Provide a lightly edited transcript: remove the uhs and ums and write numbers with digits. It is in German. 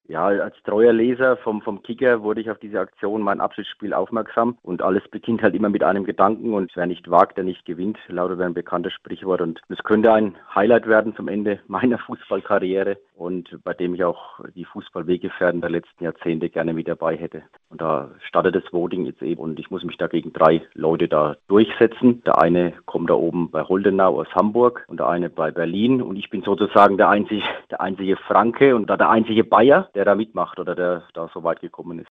Ja, als treuer Leser vom Kicker wurde ich auf diese Aktion Mein Abschiedsspiel aufmerksam und alles beginnt halt immer mit einem Gedanken und wer nicht wagt, der nicht gewinnt, lautet ein bekanntes Sprichwort und es könnte ein Highlight werden zum Ende meiner Fußballkarriere und bei dem ich auch die Fußballweggefährten der letzten Jahrzehnte gerne mit dabei hätte. Und da startet das Voting jetzt eben und ich muss mich da gegen 3 Leute da durchsetzen. Der eine kommt da oben bei Holdenau aus Hamburg und der eine bei Berlin und ich bin sozusagen der einzige Franke und da der einzige Bayer, der da mitmacht oder der da so weit gekommen ist.